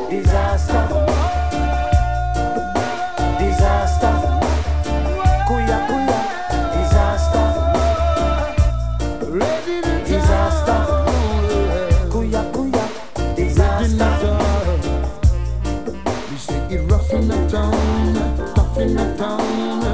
Disaster, disaster, kuya kuya, disaster, disaster, kuya kuya, disaster. We say it rough in the town, tough in the town.